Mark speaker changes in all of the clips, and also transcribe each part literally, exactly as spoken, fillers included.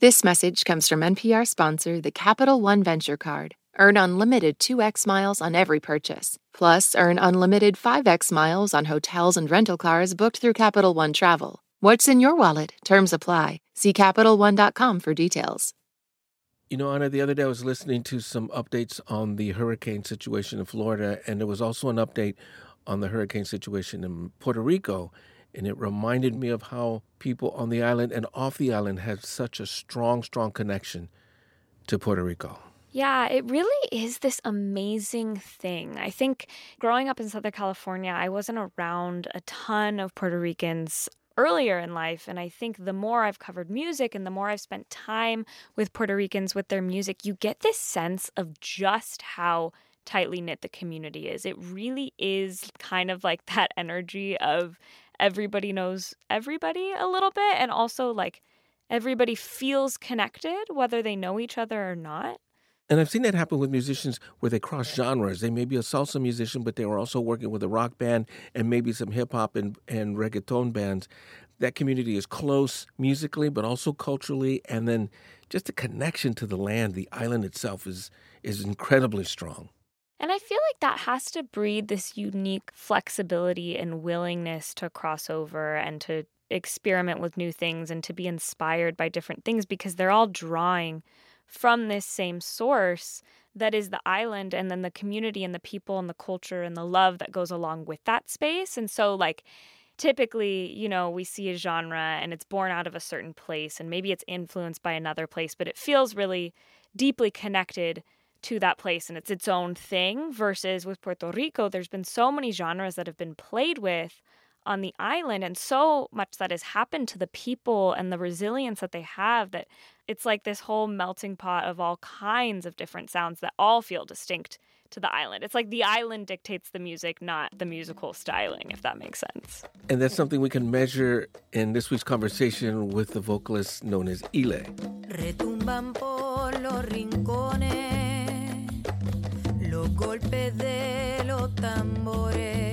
Speaker 1: This message comes from N P R sponsor, the Capital One Venture Card. Earn unlimited two x miles on every purchase. Plus, earn unlimited five x miles on hotels and rental cars booked through Capital One Travel. What's in your wallet? Terms apply. See Capital One dot com for details.
Speaker 2: You know, Ana, the other day I was listening to some updates on the hurricane situation in Florida, and there was also an update on the hurricane situation in Puerto Rico. And it reminded me of how people on the island and off the island have such a strong, strong connection to Puerto Rico.
Speaker 3: Yeah, it really is this amazing thing. I think growing up in Southern California, I wasn't around a ton of Puerto Ricans earlier in life. And I think the more I've covered music and the more I've spent time with Puerto Ricans with their music, you get this sense of just how tightly knit the community is. It really is kind of like that energy of everybody knows everybody a little bit. And also like everybody feels connected, whether they know each other or not.
Speaker 2: And I've seen that happen with musicians where they cross genres. They may be a salsa musician, but they were also working with a rock band and maybe some hip-hop and, and reggaeton bands. That community is close musically, but also culturally. And then just the connection to the land, the island itself is is incredibly strong.
Speaker 3: And I feel like that has to breed this unique flexibility and willingness to cross over and to experiment with new things and to be inspired by different things because they're all drawing from this same source that is the island and then the community and the people and the culture and the love that goes along with that space. And so like typically, you know, we see a genre and it's born out of a certain place and maybe it's influenced by another place, but it feels really deeply connected to that place and it's its own thing versus with Puerto Rico, there's been so many genres that have been played with on the island and so much that has happened to the people and the resilience that they have that it's like this whole melting pot of all kinds of different sounds that all feel distinct to the island. It's like the island dictates the music, not the musical styling, if that makes sense.
Speaker 2: And that's something we can measure in this week's conversation with the vocalist known as Ile. Retumban por los rincones, los golpes de los tambores.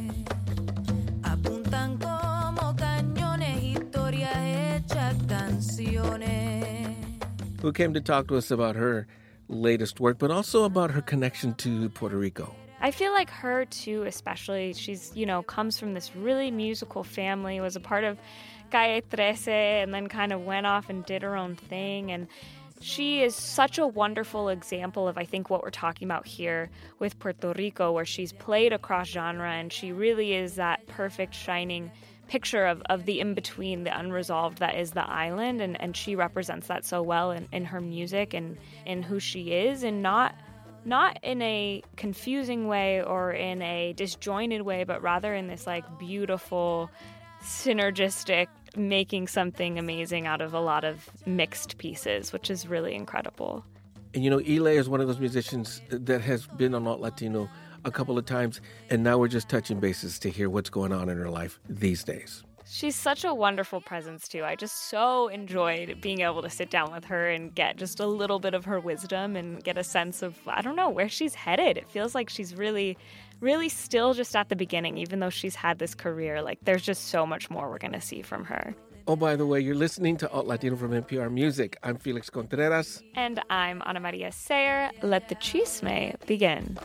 Speaker 2: Who came to talk to us about her latest work, but also about her connection to Puerto Rico.
Speaker 3: I feel like her, too, especially, she's, you know, comes from this really musical family, was a part of Calle thirteen, and then kind of went off and did her own thing. And she is such a wonderful example of, I think, what we're talking about here with Puerto Rico, where she's played across genre, and she really is that perfect, shining picture of, of the in-between, the unresolved that is the island, and, and she represents that so well in, in her music and in who she is, and not not in a confusing way or in a disjointed way, but rather in this like beautiful, synergistic, making something amazing out of a lot of mixed pieces, which is really incredible.
Speaker 2: And you know, Ile is one of those musicians that has been on Alt Latino a couple of times, and now we're just touching bases to hear what's going on in her life these days.
Speaker 3: She's such a wonderful presence, too. I just so enjoyed being able to sit down with her and get just a little bit of her wisdom and get a sense of, I don't know, where she's headed. It feels like she's really, really still just at the beginning, even though she's had this career. Like, there's just so much more we're going to see from her.
Speaker 2: Oh, by the way, you're listening to Alt Latino from N P R Music. I'm Felix Contreras.
Speaker 3: And I'm Ana Maria Sayer. Let the chisme begin.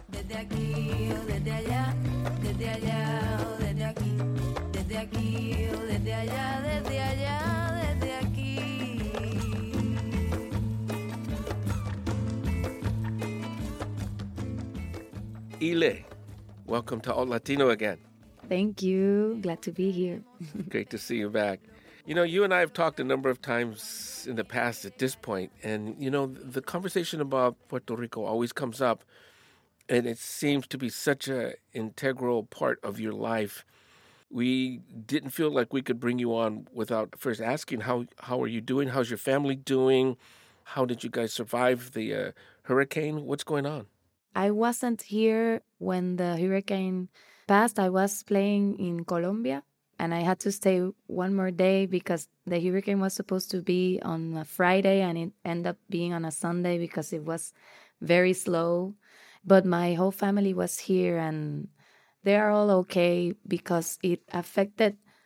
Speaker 2: Ile, welcome to Alt Latino again.
Speaker 4: Thank you. Glad to be here.
Speaker 2: Great to see you back. You know, you and I have talked a number of times in the past at this point, and, you know, the conversation about Puerto Rico always comes up, and it seems to be such an integral part of your life. We didn't feel like we could bring you on without first asking, how how are you doing? How's your family doing? How did you guys survive the uh, hurricane? What's going on?
Speaker 4: I wasn't here when the hurricane passed. I was playing in Colombia, and I had to stay one more day because the hurricane was supposed to be on a Friday, and it ended up being on a Sunday because it was very slow. But my whole family was here, and they are all okay because it affected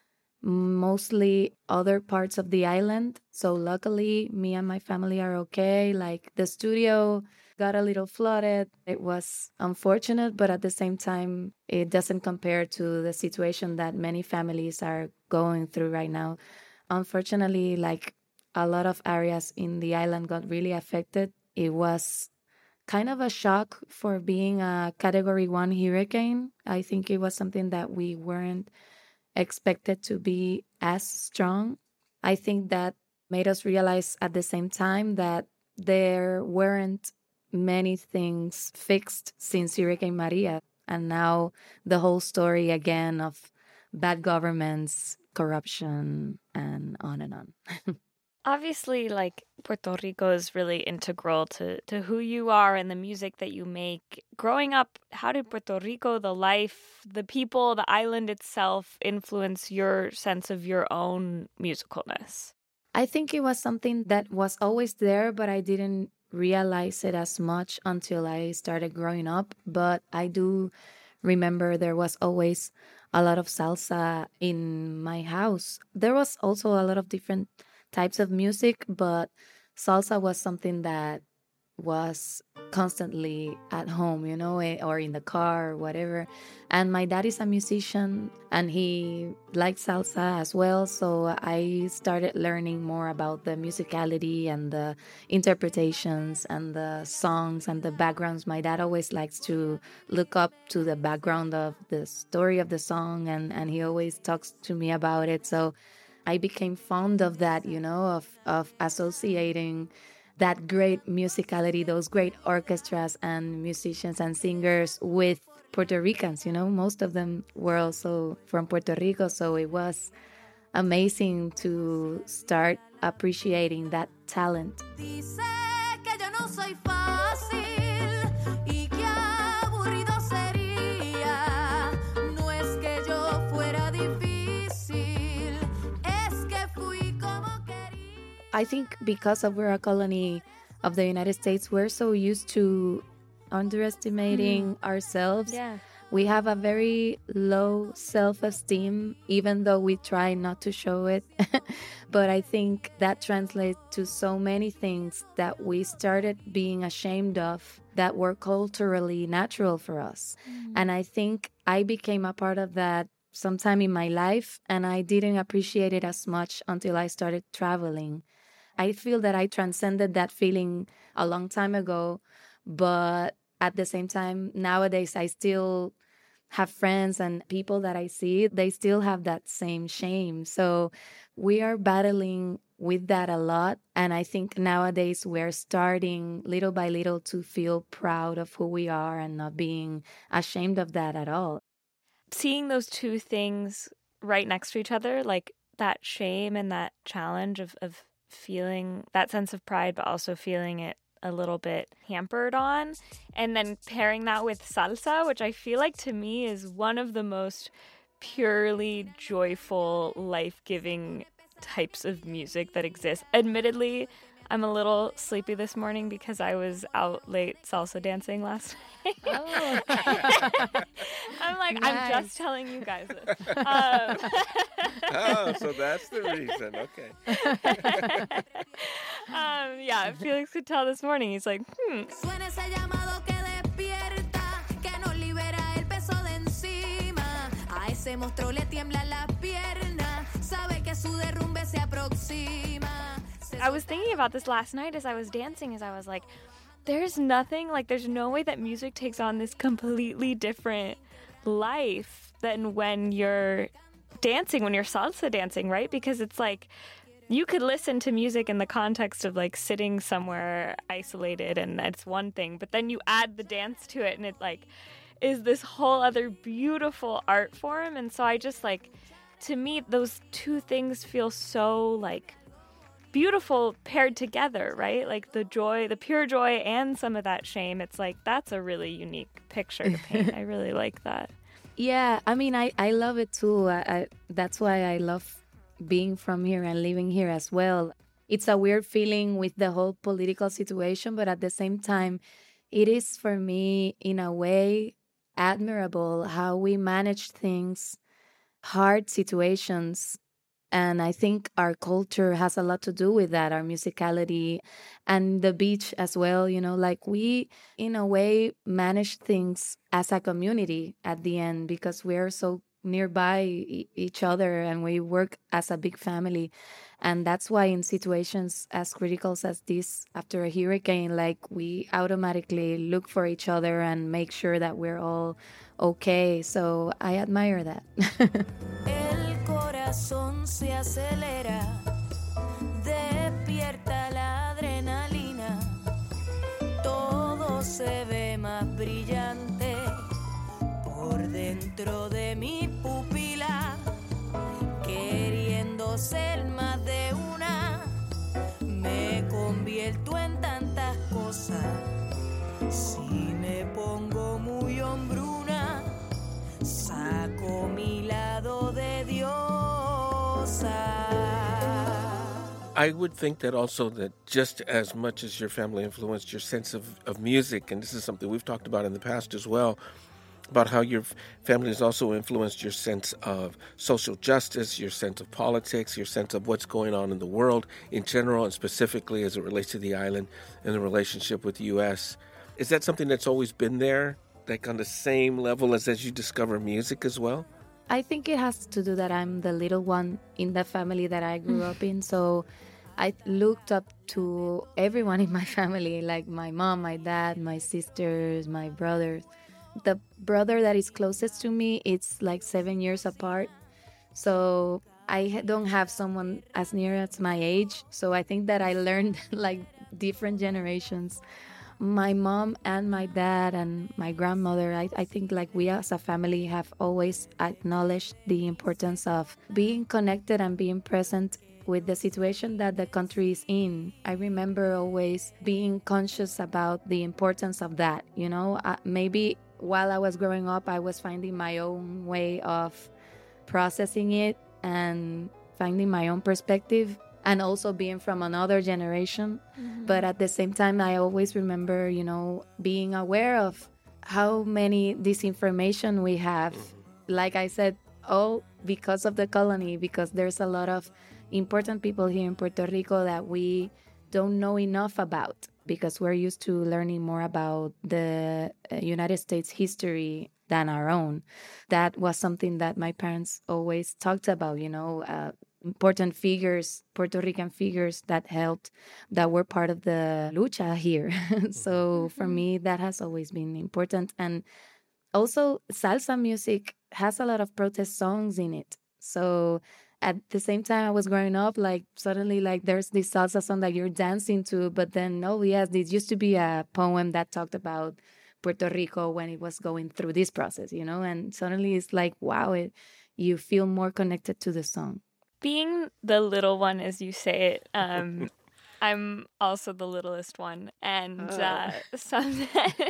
Speaker 4: mostly other parts of the island. So luckily, me and my family are okay. Like the studio got a little flooded. It was unfortunate, but at the same time, it doesn't compare to the situation that many families are going through right now. Unfortunately, like a lot of areas in the island got really affected. It was kind of a shock for being a category one hurricane. I think it was something that we weren't expected to be as strong. I think that made us realize at the same time that there weren't many things fixed since Hurricane Maria. And now the whole story again of bad governments, corruption, and on and on.
Speaker 3: Obviously, like, Puerto Rico is really integral to, to who you are and the music that you make. Growing up, how did Puerto Rico, the life, the people, the island itself influence your sense of your own musicalness?
Speaker 4: I think it was something that was always there, but I didn't realize it as much until I started growing up. But I do remember there was always a lot of salsa in my house. There was also a lot of different types of music, but salsa was something that was constantly at home, you know, or in the car or whatever. And my dad is a musician and he liked salsa as well. So I started learning more about the musicality and the interpretations and the songs and the backgrounds. My dad always likes to look up to the background of the story of the song, and, and he always talks to me about it. So I became fond of that, you know, of, of associating that great musicality, those great orchestras and musicians and singers with Puerto Ricans, you know. Most of them were also from Puerto Rico, so it was amazing to start appreciating that talent. I think because of we're a colony of the United States, we're so used to underestimating mm. ourselves.
Speaker 3: Yeah.
Speaker 4: We have a very low self-esteem, even though we try not to show it. But I think that translates to so many things that we started being ashamed of that were culturally natural for us. Mm. And I think I became a part of that sometime in my life, and I didn't appreciate it as much until I started traveling. I feel that I transcended that feeling a long time ago, but at the same time, nowadays, I still have friends and people that I see, they still have that same shame. So we are battling with that a lot. And I think nowadays we're starting little by little to feel proud of who we are and not being ashamed of that at all.
Speaker 3: Seeing those two things right next to each other, like that shame and that challenge of, of feeling that sense of pride, but also feeling it a little bit hampered on, and then pairing that with salsa, which I feel like to me is one of the most purely joyful, life-giving types of music that exists. Admittedly, I'm a little sleepy this morning because I was out late salsa dancing last night. Oh. I'm like, nice. I'm just telling you guys this. Um,
Speaker 2: oh, so that's the reason. Okay.
Speaker 3: um, yeah, Felix could tell this morning. He's like, hmm. I was thinking about this last night as I was dancing, as I was like, there's nothing, like there's no way that music takes on this completely different life than when you're dancing, when you're salsa dancing, right? Because it's like, you could listen to music in the context of like sitting somewhere isolated and that's one thing, but then you add the dance to it and it like is this whole other beautiful art form. And so I just like, to me, those two things feel so like beautiful paired together, right? Like the joy, the pure joy and some of that shame. It's like, that's a really unique picture to paint. I really like that.
Speaker 4: Yeah, I mean, I, I love it too. I, I, that's why I love being from here and living here as well. It's a weird feeling with the whole political situation, but at the same time, it is for me, in a way, admirable how we manage things, hard situations, And I think our culture has a lot to do with that, our musicality and the beach as well. You know, like we, in a way, manage things as a community at the end because we're so nearby e- each other and we work as a big family. And that's why in situations as critical as this, after a hurricane, like we automatically look for each other and make sure that we're all okay. So I admire that.
Speaker 5: El corazón se acelera, despierta la adrenalina, todo se ve más brillante por dentro de mi pupila, queriendo ser más de una, me convierto en tantas cosas, si me pongo muy hombruna, saco mi lado de diosa.
Speaker 2: I would think that also that just as much as your family influenced your sense of, of music, and this is something we've talked about in the past as well, about how your family has also influenced your sense of social justice, your sense of politics, your sense of what's going on in the world in general and specifically as it relates to the island and the relationship with the U S. Is that something that's always been there, like on the same level as as you discover music as well?
Speaker 4: I think it has to do that I'm the little one in the family that I grew up in. So I looked up to everyone in my family, like my mom, my dad, my sisters, my brothers. The brother that is closest to me, it's like seven years apart. So I ha- don't have someone as near as my age. So I think that I learned like different generations. My mom and my dad and my grandmother, I, I think like we as a family have always acknowledged the importance of being connected and being present with the situation that the country is in. I remember always being conscious about the importance of that. You know, uh, maybe while I was growing up, I was finding my own way of processing it and finding my own perspective and also being from another generation. Mm-hmm. But at the same time, I always remember, you know, being aware of how many disinformation we have. Like I said, all because of the colony, because there's a lot of important people here in Puerto Rico that we don't know enough about because we're used to learning more about the United States history than our own. That was something that my parents always talked about, you know, uh, important figures, Puerto Rican figures that helped, that were part of the lucha here. So for me, that has always been important. And also, salsa music has a lot of protest songs in it. So at the same time I was growing up, like suddenly like there's this salsa song that you're dancing to, but then, oh yes, this used to be a poem that talked about Puerto Rico when it was going through this process, you know, and suddenly it's like, wow, it, you feel more connected to the song.
Speaker 3: Being the little one, as you say it, um, I'm also the littlest one, and
Speaker 4: Oh.
Speaker 3: uh, some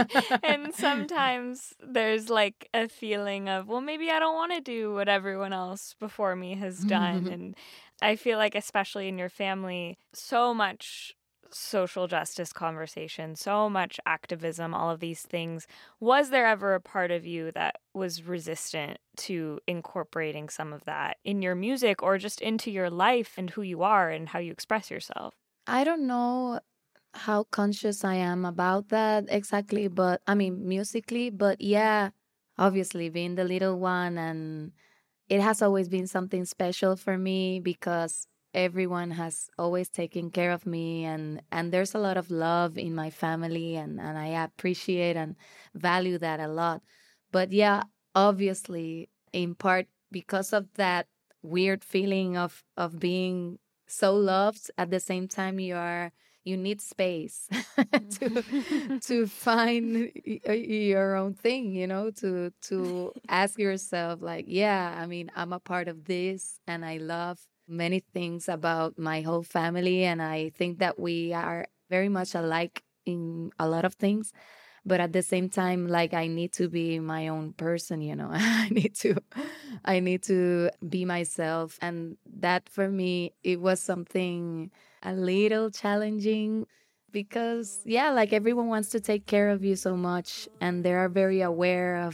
Speaker 3: and sometimes there's like a feeling of, well, maybe I don't want to do what everyone else before me has done, and I feel like, especially in your family, so much social justice conversation, so much activism, all of these things. Was there ever a part of you that was resistant to incorporating some of that in your music or just into your life and who you are and how you express yourself?
Speaker 4: I don't know how conscious I am about that exactly, but I mean, musically, but yeah, obviously being the little one, and it has always been something special for me because everyone has always taken care of me, and, and there's a lot of love in my family, and, and I appreciate and value that a lot. But yeah, obviously, in part because of that weird feeling of, of being so loved, at the same time you are you need space to to find y- your own thing, you know, to to ask yourself like, yeah, I mean, I'm a part of this and I love many things about my whole family, and I think that we are very much alike in a lot of things. But at the same time, like, I need to be my own person, you know. I need to I need to be myself. And that for me, it was something a little challenging because, yeah, like everyone wants to take care of you so much, and they are very aware of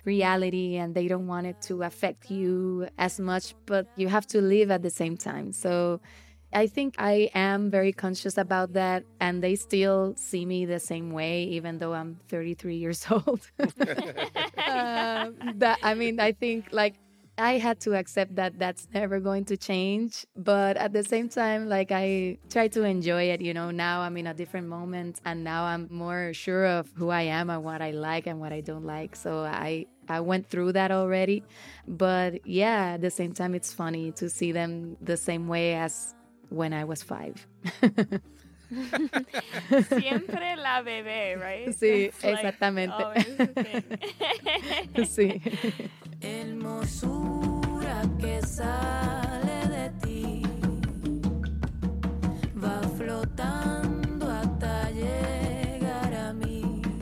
Speaker 4: reality and they don't want it to affect you as much, but you have to live at the same time. So I think I am very conscious about that, and they still see me the same way, even though I'm thirty-three years old. uh, that I mean, I think like I had to accept that that's never going to change. But at the same time, like I try to enjoy it. You know, now I'm in a different moment, and now I'm more sure of who I am and what I like and what I don't like. So I I went through that already. But yeah, at the same time, it's funny to see them the same way as when I was five.
Speaker 3: Siempre la bebé, right?
Speaker 4: Sí,
Speaker 3: It's like
Speaker 4: exactamente.
Speaker 3: always the thing.
Speaker 4: Sí.
Speaker 5: Hermosura que sale de ti, va flotando hasta llegar a mí.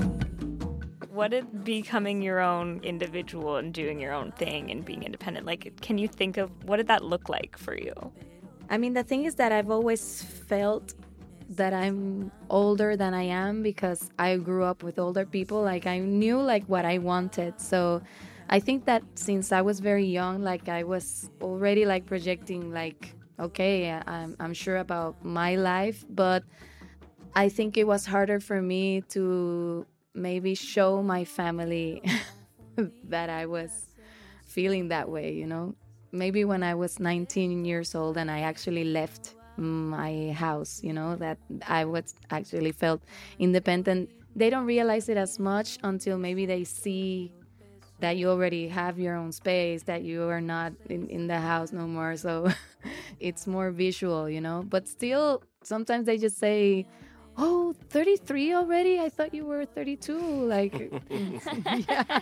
Speaker 3: What did becoming your own individual and doing your own thing and being independent, like, can you think of, what did that look like for you?
Speaker 4: I mean, the thing is that I've always felt that I'm older than I am because I grew up with older people. Like, I knew, like, what I wanted. So I think that since I was very young, like, I was already, like, projecting, like, okay, I'm, I'm sure about my life. But I think it was harder for me to maybe show my family that I was feeling that way, you know? Maybe when I was nineteen years old and I actually left my house, you know, that I was actually felt independent. They don't realize it as much until maybe they see that you already have your own space, that you are not in, in the house no more. So it's more visual, you know, but still sometimes they just say, oh, thirty-three already? I thought you were thirty-two. Like, yeah.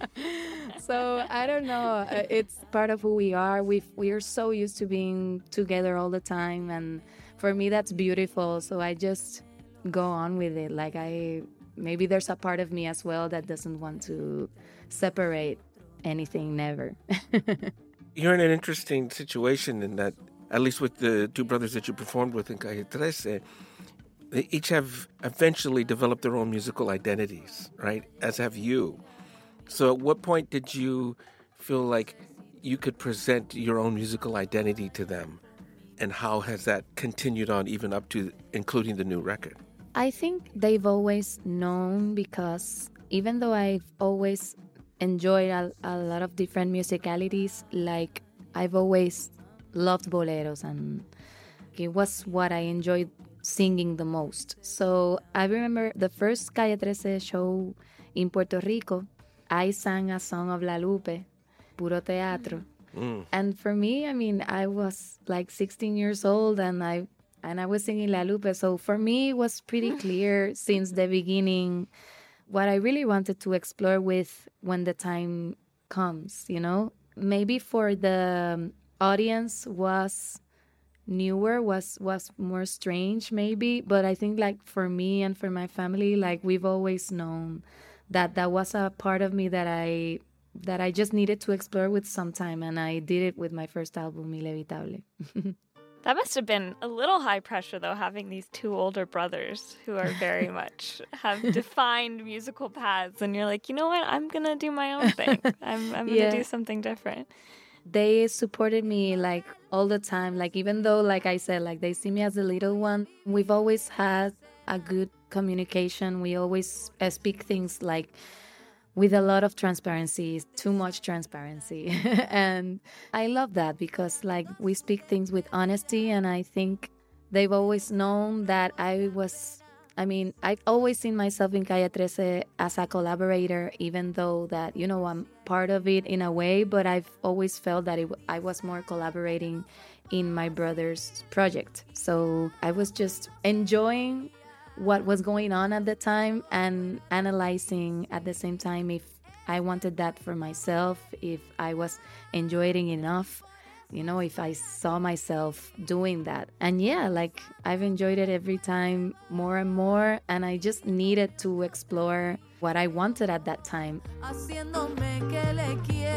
Speaker 4: So I don't know. It's part of who we are. We we are so used to being together all the time, and for me that's beautiful. So I just go on with it. Like I maybe there's a part of me as well that doesn't want to separate anything. Never.
Speaker 2: You're in an interesting situation in that, at least with the two brothers that you performed with in Calle thirteen, they each have eventually developed their own musical identities, right? As have you. So at what point did you feel like you could present your own musical identity to them? And how has that continued on even up to including the new record?
Speaker 4: I think they've always known because even though I've always enjoyed a, a lot of different musicalities, like I've always loved boleros and it was what I enjoyed singing the most. So I remember the first Calle thirteen show in Puerto Rico, I sang a song of La Lupe, Puro Teatro. Mm. And for me, I mean, I was like sixteen years old and I and I was singing La Lupe. So for me, it was pretty clear since the beginning what I really wanted to explore with when the time comes, you know? Maybe for the audience was newer, was was more strange maybe, but I think like for me and for my family, like we've always known that that was a part of me that I that I just needed to explore with some time, and I did it with my first album, Inevitable.
Speaker 3: That must have been a little high pressure, though, having these two older brothers who are very much have defined musical paths, and you're like, you know what, I'm gonna do my own thing. I'm I'm
Speaker 4: Yeah.
Speaker 3: gonna do something different.
Speaker 4: They supported me like all the time. Like even though, like I said, like they see me as the little one, we've always had a good communication. We always uh, speak things like with a lot of transparency, too much transparency. And I love that because like we speak things with honesty, and I think they've always known that I was I mean, I've always seen myself in Calle thirteen as a collaborator, even though that, you know, I'm part of it in a way, but I've always felt that it, I was more collaborating in my brother's project. So I was just enjoying what was going on at the time and analyzing at the same time if I wanted that for myself, if I was enjoying it enough, you know, if I saw myself doing that. And yeah, like I've enjoyed it every time more and more, and I just needed to explore what I wanted at that time.
Speaker 5: Haciéndome que le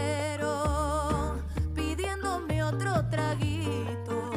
Speaker 5: quiero, pidiéndome otro traguito,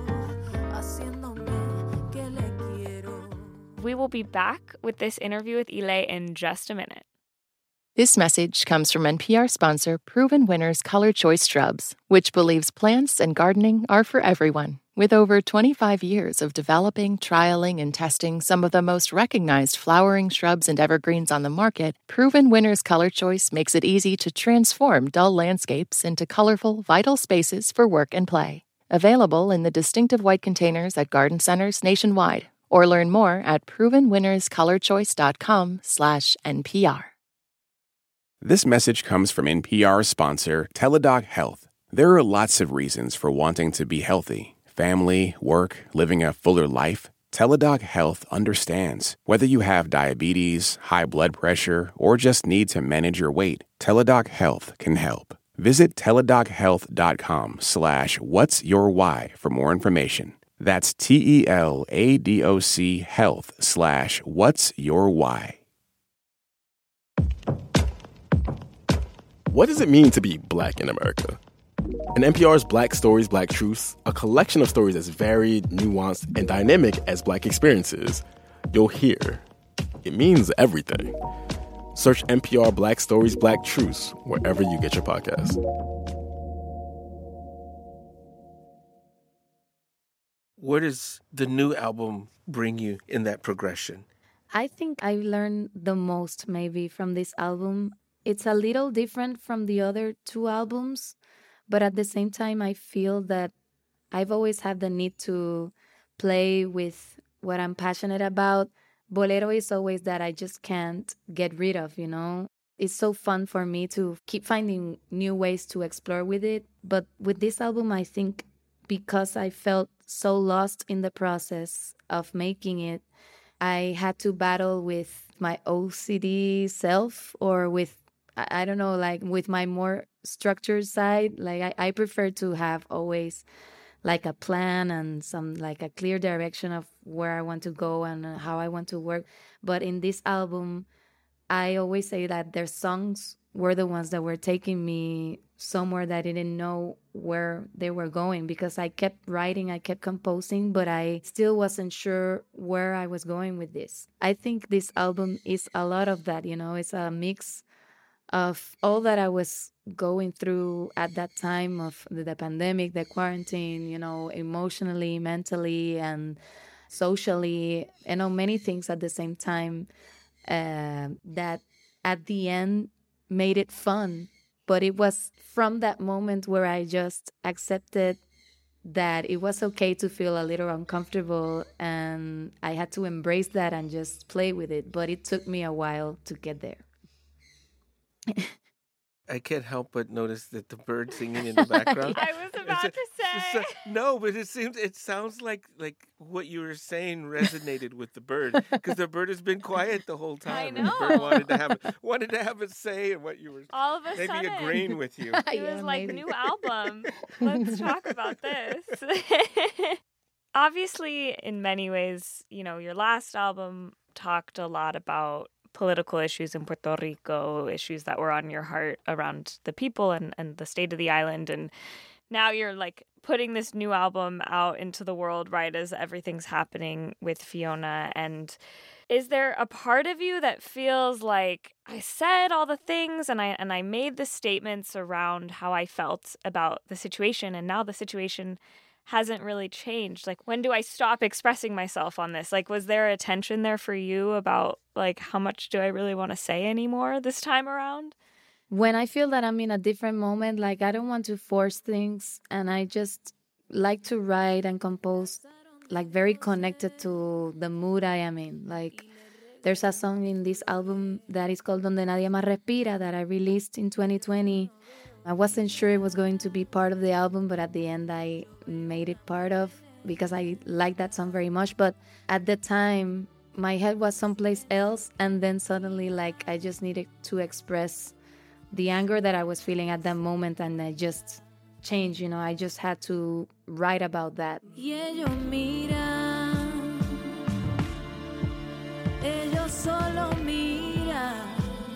Speaker 5: haciéndome que le quiero.
Speaker 3: We will be back with this interview with Ile in just a minute.
Speaker 1: This message comes from N P R sponsor Proven Winners Color Choice Shrubs, which believes plants and gardening are for everyone. With over twenty-five years of developing, trialing, and testing some of the most recognized flowering shrubs and evergreens on the market, Proven Winners Color Choice makes it easy to transform dull landscapes into colorful, vital spaces for work and play. Available in the distinctive white containers at garden centers nationwide. Or learn more at proven winners color choice dot com slash N P R.
Speaker 6: This message comes from N P R sponsor Teladoc Health. There are lots of reasons for wanting to be healthy. Family, work, living a fuller life. Teladoc Health understands. Whether you have diabetes, high blood pressure, or just need to manage your weight, Teladoc Health can help. Visit teladochealth.com slash what's your why for more information. That's T-E-L-A-D-O-C health slash what's your why.
Speaker 7: What does it mean to be Black in America? In N P R's Black Stories, Black Truths, a collection of stories as varied, nuanced, and dynamic as Black experiences, you'll hear it means everything. Search N P R Black Stories, Black Truths wherever you get your podcasts.
Speaker 2: Where does the new album bring you in that progression?
Speaker 4: I think I learned the most maybe from this album. It's a little different from the other two albums, but at the same time, I feel that I've always had the need to play with what I'm passionate about. Bolero is always that I just can't get rid of, you know? It's so fun for me to keep finding new ways to explore with it. But with this album, I think because I felt so lost in the process of making it, I had to battle with my O C D self or with, I don't know, like with my more structured side. Like I, I prefer to have always like a plan and some like a clear direction of where I want to go and how I want to work. But in this album, I always say that their songs were the ones that were taking me somewhere that I didn't know where they were going, because I kept writing, I kept composing, but I still wasn't sure where I was going with this. I think this album is a lot of that, you know, it's a mix of all that I was going through at that time of the, the pandemic, the quarantine, you know, emotionally, mentally, and socially, you know, many things at the same time uh, that at the end made it fun. But it was from that moment where I just accepted that it was okay to feel a little uncomfortable, and I had to embrace that and just play with it. But it took me a while to get there.
Speaker 2: I can't help but notice that the bird singing in the background.
Speaker 3: I was about
Speaker 2: It's
Speaker 3: to
Speaker 2: a-
Speaker 3: say.
Speaker 2: it's a- no, but it seems it sounds like like what you were saying resonated with the bird, because the bird has been quiet the whole time.
Speaker 3: I
Speaker 2: and the bird
Speaker 3: know.
Speaker 2: wanted to have wanted to have a say in what you were
Speaker 3: All of a
Speaker 2: maybe
Speaker 3: sudden,
Speaker 2: agreeing with you.
Speaker 3: it
Speaker 4: Yeah,
Speaker 3: was like,
Speaker 4: maybe.
Speaker 3: new album. Let's talk about this. Obviously, in many ways, you know, your last album talked a lot about political issues in Puerto Rico, issues that were on your heart around the people and, and the state of the island. And now you're like putting this new album out into the world right as everything's happening with Fiona. And is there a part of you that feels like I said all the things and I and I made the statements around how I felt about the situation, and now the situation hasn't really changed? Like, when do I stop expressing myself on this? Like, was there a tension there for you about like how much do I really want to say anymore this time around?
Speaker 4: When I feel that I'm in a different moment, like I don't want to force things, and I just like to write and compose like very connected to the mood I am in. Like there's a song in this album that is called Donde Nadie Más Respira that I released in twenty twenty. I wasn't sure it was going to be part of the album, but at the end I made it part of, because I like that song very much. But at the time, my head was someplace else, and then suddenly like I just needed to express the anger that I was feeling at that moment, and I just changed, you know, I just had to write about that.
Speaker 5: Y ellos miran, ellos solo miran,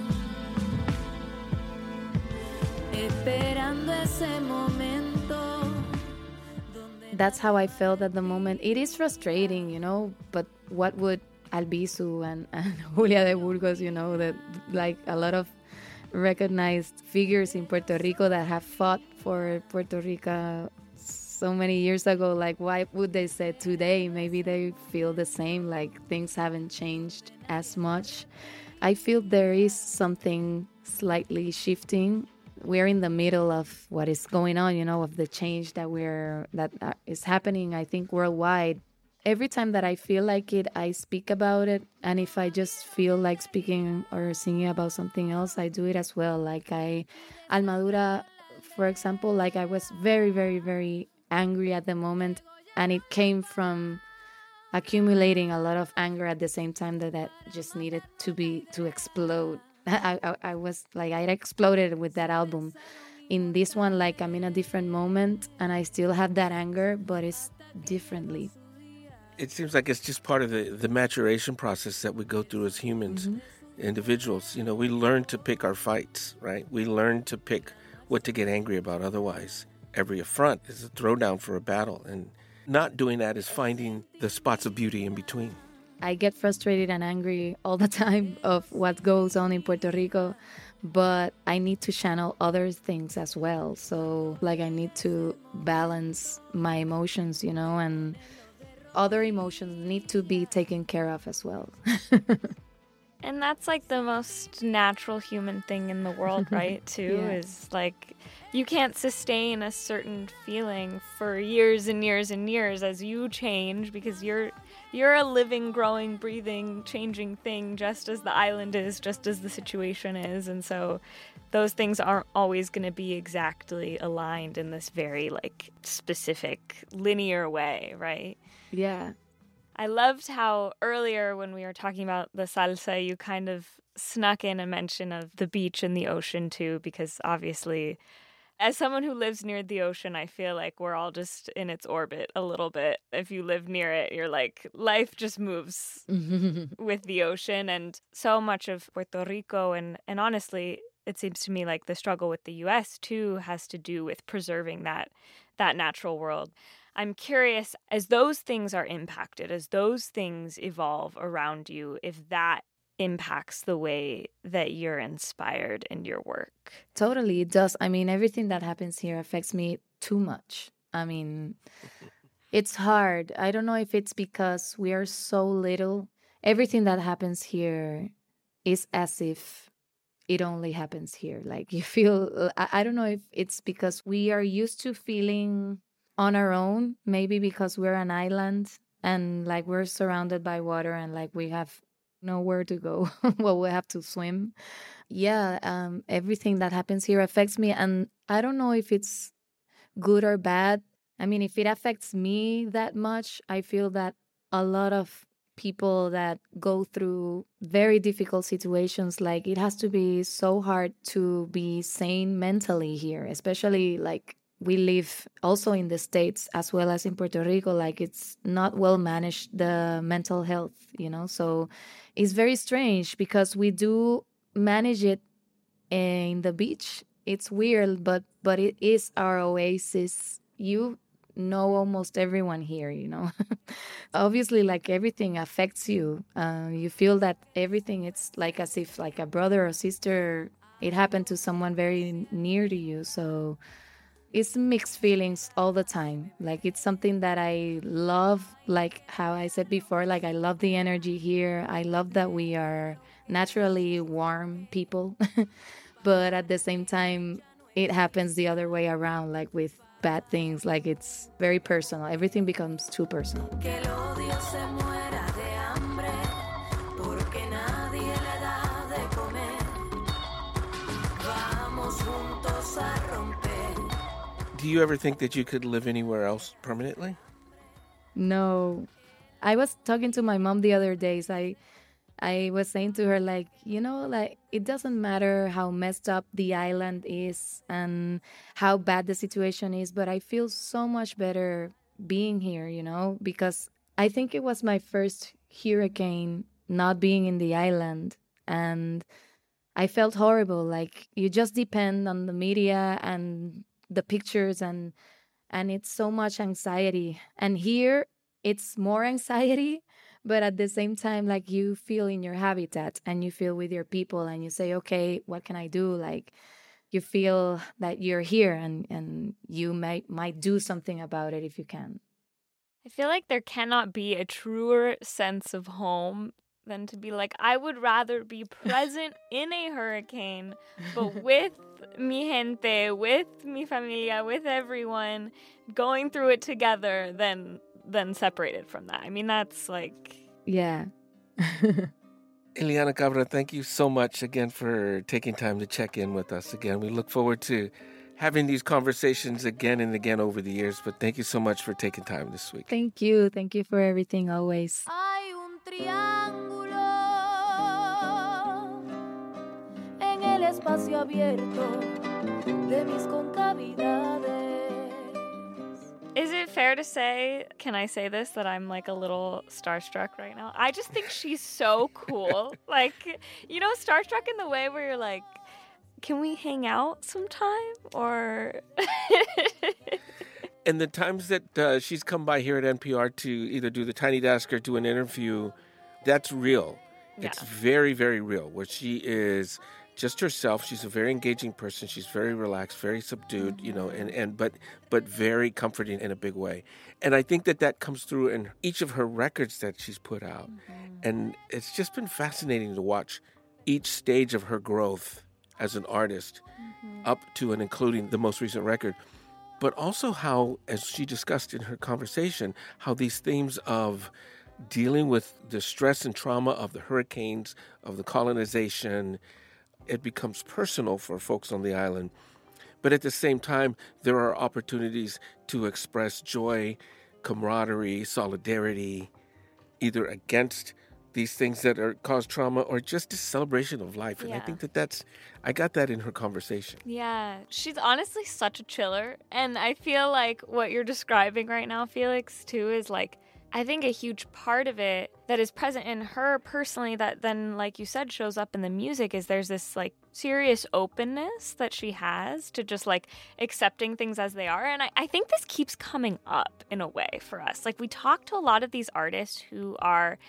Speaker 5: esperando ese momento. donde
Speaker 4: That's how I felt at the moment. It is frustrating, you know, but what would Albizu and, and Julia de Burgos, you know, that like a lot of recognized figures in Puerto Rico that have fought for Puerto Rico so many years ago. Like, why would they say today? Maybe they feel the same, like things haven't changed as much. I feel there is something slightly shifting. We're in the middle of what is going on, you know, of the change that we're that uh, is happening, I think, worldwide. Every time that I feel like it, I speak about it. And if I just feel like speaking or singing about something else, I do it as well. Like I, Almadura, for example, like I was very, very, very angry at the moment. And it came from accumulating a lot of anger at the same time that that just needed to be, to explode. I, I, I was like, I exploded with that album. In this one, like I'm in a different moment and I still have that anger, but it's differently.
Speaker 2: It seems like it's just part of the, the maturation process that we go through as humans, mm-hmm. individuals. You know, we learn to pick our fights, right? We learn to pick what to get angry about. Otherwise, every affront is a throwdown for a battle. And not doing that is finding the spots of beauty in between.
Speaker 4: I get frustrated and angry all the time of what goes on in Puerto Rico, but I need to channel other things as well. So, like, I need to balance my emotions, you know, and other emotions need to be taken care of as well.
Speaker 3: And that's like the most natural human thing in the world, right? Too, yeah. Is like you can't sustain a certain feeling for years and years and years as you change, because you're you're a living, growing, breathing, changing thing, just as the island is, just as the situation is. And so those things aren't always going to be exactly aligned in this very like specific linear way, right?
Speaker 4: Yeah.
Speaker 3: I loved how earlier when we were talking about the salsa, you kind of snuck in a mention of the beach and the ocean too, because obviously as someone who lives near the ocean, I feel like we're all just in its orbit a little bit. If you live near it, you're like, life just moves with the ocean. And so much of Puerto Rico, and, and honestly, it seems to me like the struggle with the U S too has to do with preserving that that natural world. I'm curious, as those things are impacted, as those things evolve around you, if that impacts the way that you're inspired in your work.
Speaker 4: Totally, it does. I mean, everything that happens here affects me too much. I mean, it's hard. I don't know if it's because we are so little. Everything that happens here is as if it only happens here. Like you feel, I, I don't know if it's because we are used to feeling on our own, maybe because we're an island and like we're surrounded by water and like we have nowhere to go. Well, we have to swim. Yeah, um, everything that happens here affects me. And I don't know if it's good or bad. I mean, if it affects me that much, I feel that a lot of people that go through very difficult situations, like it has to be so hard to be sane mentally here, especially like we live also in the States as well as in Puerto Rico. Like it's not well managed, the mental health, you know, so it's very strange because we do manage it in the beach. It's weird, but but it is our oasis. You know almost everyone here, you know. Obviously, like everything affects you. Uh, you feel that everything, it's like as if like a brother or sister, it happened to someone very near to you. So it's mixed feelings all the time. Like it's something that I love, like how I said before, like I love the energy here. I love that we are naturally warm people. But at the same time, it happens the other way around, like with bad things. Like it's very personal. Everything becomes too personal.
Speaker 2: Do you ever think that you could live anywhere else permanently?
Speaker 4: No. I was talking to my mom the other days. I I was saying to her, like, you know, like, it doesn't matter how messed up the island is and how bad the situation is, but I feel so much better being here, you know, because I think it was my first hurricane not being in the island. And I felt horrible. Like, you just depend on the media and the pictures, and and it's so much anxiety. And here, it's more anxiety, but at the same time, like you feel in your habitat and you feel with your people and you say, okay, what can I do? Like you feel that you're here and, and you might might do something about it if you can.
Speaker 3: I feel like there cannot be a truer sense of home than to be like, I would rather be present in a hurricane, but with mi gente, with mi familia, with everyone, going through it together than than separated from that. I mean, that's like...
Speaker 4: Yeah.
Speaker 2: Ileana Cabra, thank you so much again for taking time to check in with us again. We look forward to having these conversations again and again over the years, but thank you so much for taking time this week.
Speaker 4: Thank you. Thank you for everything always.
Speaker 5: Hay un triángulo en el espacio abierto de mis concavidades.
Speaker 3: Is it fair to say, can I say this, that I'm like a little starstruck right now? I just think she's so cool. Like, you know, starstruck in the way where you're like, can we hang out sometime? Or...
Speaker 2: And the times that uh, she's come by here at N P R to either do the Tiny Desk or do an interview, that's real.
Speaker 3: Yeah.
Speaker 2: It's very, very real, where she is just herself. She's a very engaging person. She's very relaxed, very subdued, you know, and, and but but very comforting in a big way. And I think that that comes through in each of her records that she's put out. Mm-hmm. And it's just been fascinating to watch each stage of her growth as an artist, mm-hmm. up to and including the most recent record. But also how, as she discussed in her conversation, how these themes of dealing with the stress and trauma of the hurricanes, of the colonization, it becomes personal for folks on the island. But at the same time, there are opportunities to express joy, camaraderie, solidarity, either against these things that are cause trauma or just a celebration of life. And
Speaker 3: Yeah.
Speaker 2: I think that that's, I got that in her conversation.
Speaker 3: Yeah, she's honestly such a chiller. And I feel like what you're describing right now, Felix, too, is like, I think a huge part of it that is present in her personally that then, like you said, shows up in the music is there's this like serious openness that she has to just like accepting things as they are. And I, I think this keeps coming up in a way for us. Like we talk to a lot of these artists who are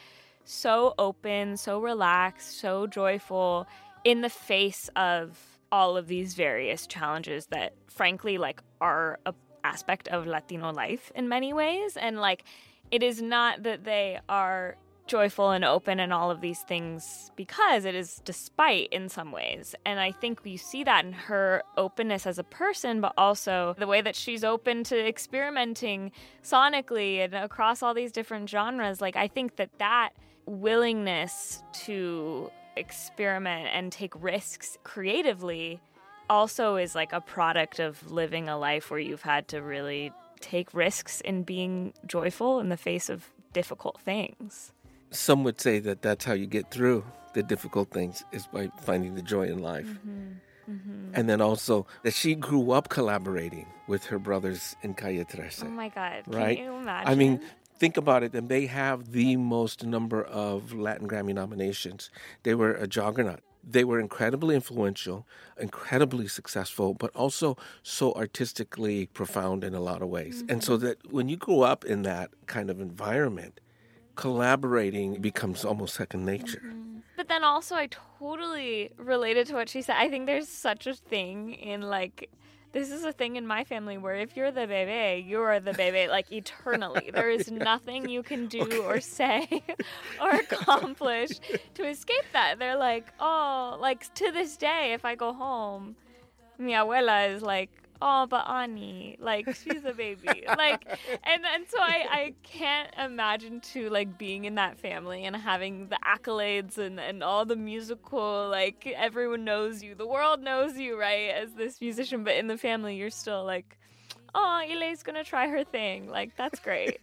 Speaker 3: so open, so relaxed, so joyful in the face of all of these various challenges that frankly like are a aspect of Latino life in many ways. And like it is not that they are joyful and open and all of these things because it is despite in some ways. And I think you see that in her openness as a person, but also the way that she's open to experimenting sonically and across all these different genres. Like I think that that willingness to experiment and take risks creatively also is like a product of living a life where you've had to really take risks in being joyful in the face of difficult things.
Speaker 2: Some would say that that's how you get through the difficult things is by finding the joy in life.
Speaker 3: Mm-hmm. Mm-hmm.
Speaker 2: And then also that she grew up collaborating with her brothers in Calle trece.
Speaker 3: Oh my God.
Speaker 2: Right?
Speaker 3: Can you imagine?
Speaker 2: I mean, think about it. And they have the most number of Latin Grammy nominations. They were a juggernaut. They were incredibly influential, incredibly successful, but also so artistically profound in a lot of ways. Mm-hmm. And so that when you grow up in that kind of environment, collaborating becomes almost second nature.
Speaker 3: Mm-hmm. But then also I totally related to what she said. I think there's such a thing in like, this is a thing in my family where if you're the bebe, you're the bebe like eternally. There is nothing you can do okay. or say or accomplish to escape that. They're like, oh, like to this day, if I go home, mi abuela is like, oh, but Ani, like she's a baby. Like, and, and so I, I can't imagine to like being in that family and having the accolades and, and all the musical, like everyone knows you, the world knows you, right, as this musician, but in the family you're still like, oh, Ile's gonna try her thing. Like, that's great.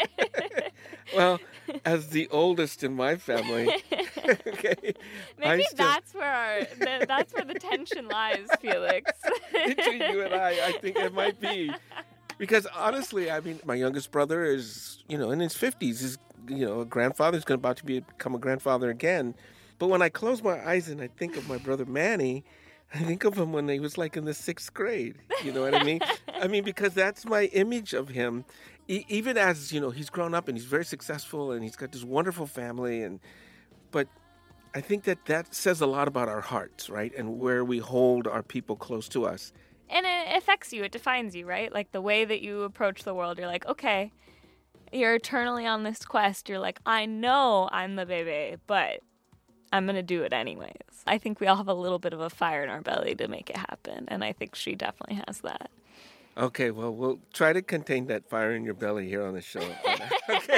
Speaker 2: Well, as the oldest in my family, okay,
Speaker 3: maybe
Speaker 2: still...
Speaker 3: that's where our the, that's where the tension lies, Felix.
Speaker 2: Between you and I, I think it might be. Because honestly, I mean, my youngest brother is, you know, in his fifties. Is, you know, a grandfather. He's going about to be, become a grandfather again. But when I close my eyes and I think of my brother Manny, I think of him when he was like in the sixth grade. You know what I mean? I mean, because that's my image of him. E- even as, you know, he's grown up and he's very successful and he's got this wonderful family. And but I think that that says a lot about our hearts, right? And where we hold our people close to us.
Speaker 3: And it affects you. It defines you, right? Like the way that you approach the world. You're like, okay, you're eternally on this quest. You're like, I know I'm the baby, but I'm going to do it anyways. I think we all have a little bit of a fire in our belly to make it happen. And I think she definitely has that.
Speaker 2: Okay, well, we'll try to contain that fire in your belly here on the show. Okay.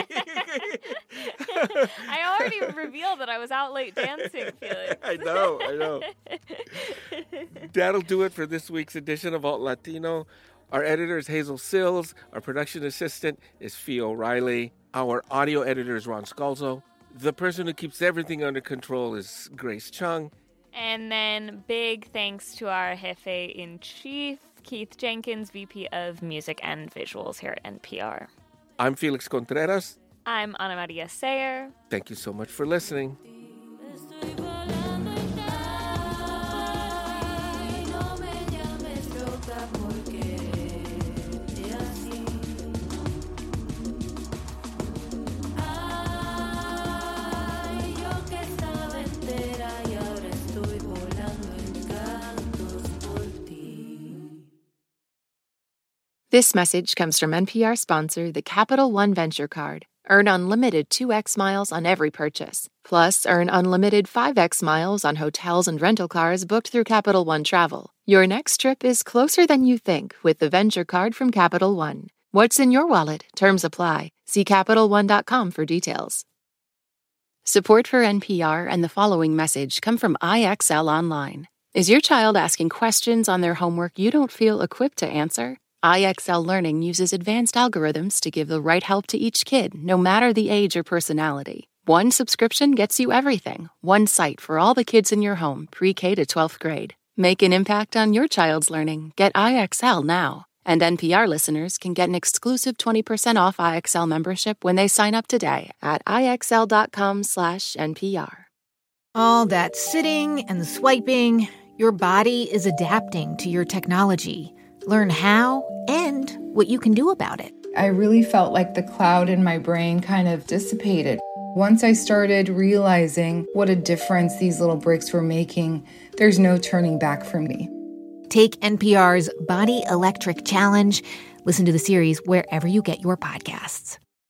Speaker 3: I already revealed that I was out late dancing, Felix.
Speaker 2: I know, I know. That'll do it for this week's edition of Alt Latino. Our editor is Hazel Sills. Our production assistant is Fee O'Reilly. Our audio editor is Ron Scalzo. The person who keeps everything under control is Grace Chung.
Speaker 3: And then big thanks to our Jefe-in-Chief, Keith Jenkins, V P of Music and Visuals here at N P R.
Speaker 2: I'm Felix Contreras.
Speaker 3: I'm Ana Maria Sayer.
Speaker 2: Thank you so much for listening.
Speaker 1: This message comes from N P R sponsor, the Capital One Venture Card. Earn unlimited two x miles on every purchase. Plus, earn unlimited five x miles on hotels and rental cars booked through Capital One Travel. Your next trip is closer than you think with the Venture Card from Capital One. What's in your wallet? Terms apply. See Capital One dot com for details. Support for N P R and the following message come from I X L Online. Is your child asking questions on their homework you don't feel equipped to answer? I X L Learning uses advanced algorithms to give the right help to each kid, no matter the age or personality. One subscription gets you everything. One site for all the kids in your home, pre-K to twelfth grade. Make an impact on your child's learning. Get I X L now. And N P R listeners can get an exclusive twenty percent off I X L membership when they sign up today at IXL.com slash NPR.
Speaker 8: All that sitting and swiping, your body is adapting to your technology. Learn how and what you can do about it.
Speaker 9: I really felt like the cloud in my brain kind of dissipated. Once I started realizing what a difference these little breaks were making, there's no turning back for me.
Speaker 8: Take N P R's Body Electric Challenge. Listen to the series wherever you get your podcasts.